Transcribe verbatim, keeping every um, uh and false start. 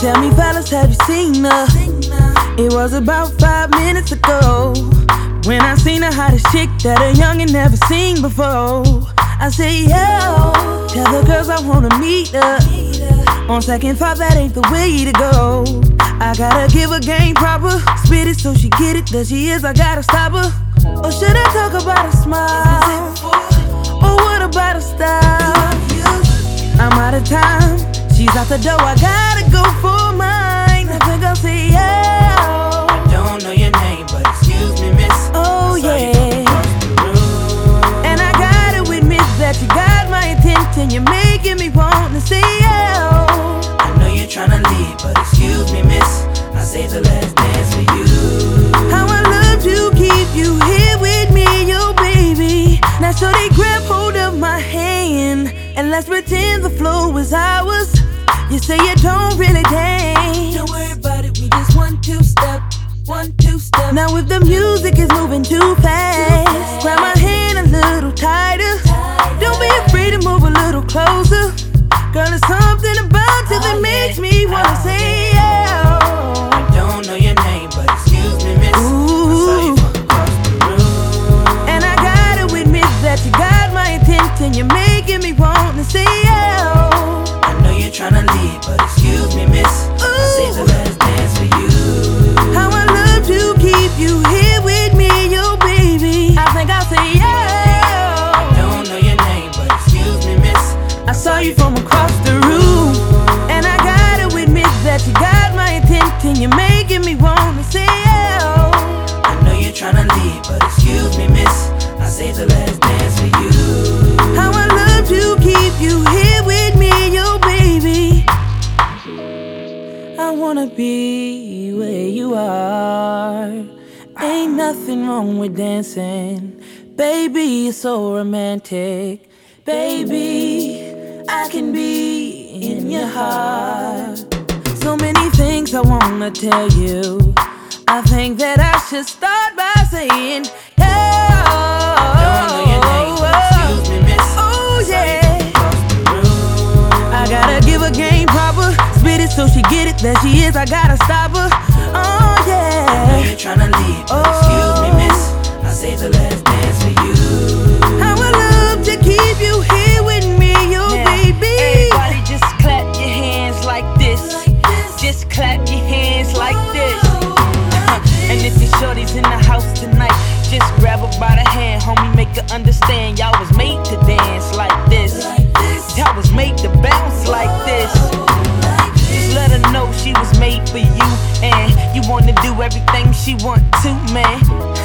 Tell me, fellas, have you seen her? It was about five minutes ago when I seen the hottest chick that a youngin' never seen before. I say, yo, tell the girls I wanna meet her. On second thought, that ain't the way to go. I gotta give her game proper, spit it so she get it. There she is, I gotta stop her. Or should I talk about a smile? Or what about a style? I'm out of time, she's out the door, I gotta go for mine. I think I'll say, yo, I don't know your name, but excuse me, miss. Oh yeah. And I gotta admit that you got my attention. You're making me want to say, yo. I know you're tryna leave, but excuse me, miss. I saved the last dance for you. How I love to keep you here with me, yo baby. Now so they grab hold of my hand and let's pretend the flow is ours. You say you don't really dance. Don't worry about it, we just one, two step, one, two step. Now if the music is moving too fast, grab my hand a little tighter. Don't be afraid to move a little closer. Girl, there's something about you that makes me wanna say, yeah. I don't know your name, but excuse me, miss. I saw you from across the room. And I gotta admit that you got my attention. You're making me want to say, yeah. I know you're tryna leave, but excuse me, miss. I saved the last dance for you. How I love to keep you here with me, yo baby. I think I'll say, yeah. I don't know your name, but excuse me, miss. I saw you from across the room. And I gotta admit that you got my attention. You're making me want to say, yeah. I know you're tryna leave, but excuse me, miss. I saved the last dance for you. How I love to keep you here with me, yo baby. I wanna be where you are. Ain't nothing wrong with dancing. Baby, you're so romantic. Baby, I can be in your heart. So many things I wanna tell you. I think that I should start by saying, yeah. Don't know your name, but excuse me, miss. Oh I saw you yeah. from across the room. I gotta give her game proper, spit it so she get it. There she is, I gotta stop her. Oh I know yeah. you're tryna leave, but excuse me, miss. I saved the last dance for you. How I love to keep you here with me, yo Now, baby. everybody just clap your hands like this. Just clap your hands like this. And if your shorty's in the house tonight, just grab her by the hand, homie, make her understand. Y'all was made to dance like this. Y'all was made to bounce like this. Just let her know she was made for you, and you wanna do everything she want to, man.